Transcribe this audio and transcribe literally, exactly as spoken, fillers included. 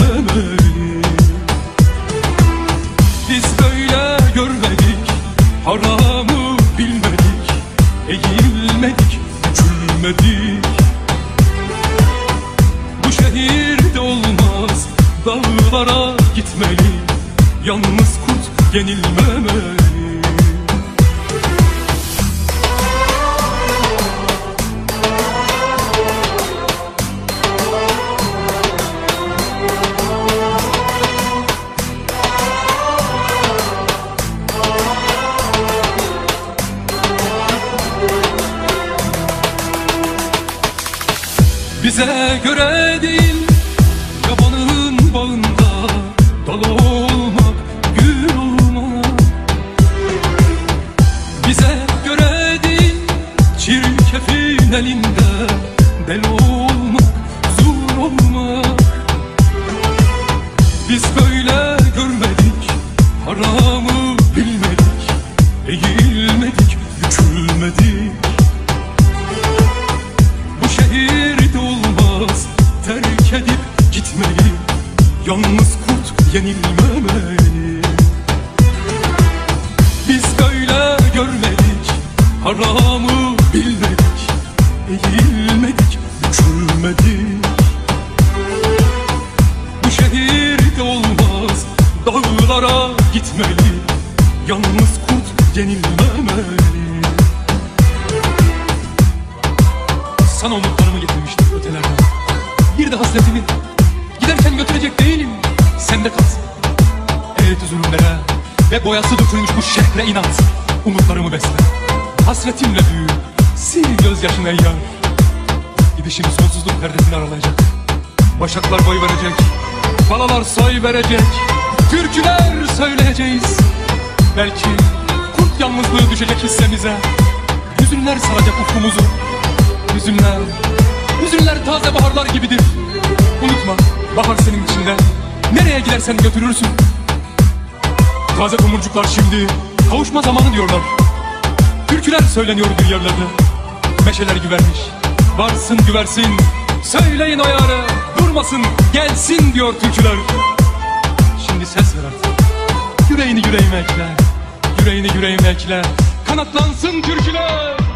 yenilmemeli. Biz böyle görmedik, haramı bilmedik, eğilmedik, bükülmedik. Bu şehirde olmaz, dağlara gitmeli, yalnız kurt yenilmemeli. Bize göre değil, yabanın bağında dal olmak, gül olmak. Bize göre değil, çirkefin elinde del olmak, zur olmak. Biz böyle görmedik, haramı bilmedik, eğilmedik, bükülmedik. Bu şehirde olmaz, terk edip gitmeli, yalnız kurt yenilmemeli. Biz böyle görmedik, haramı bilmedik, eğilmedik, bükülmedik. Bu şehirde olmaz, dağlara gitmeli, yalnız kurt yenilmemeli. Sana umutlarımı getirmiştim ötelerden, bir de hasretimi. Giderken götürecek değilim, sende kalsın. Evet zulümlere ve boyası dökülmüş bu şehre inat, umutlarımı besle. Hasretimle büyü, sil gözyaşını ey yar. Gidişim sonsuzluk perdesini aralayacak. Başaklar boy verecek, balalar soy verecek, türküler söyleyeceğiz. Belki kurt yalnızlığı düşecek hissemize, hüzünler saracak ufkumuzu. Hüzünler, hüzünler taze baharlar gibidir. Unutma, bahar senin içinde, nereye gidersen götürürsün. Taze tomurcuklar şimdi kavuşma zamanı diyorlar. Türküler söyleniyor bir yerlerde, meşeler güvermiş, varsın güversin. Söyleyin o yâre, durmasın, gelsin diyor türküler. Şimdi ses ver artık, yüreğini yüreğime ekle, yüreğini yüreğime ekle, kanatlansın türküler.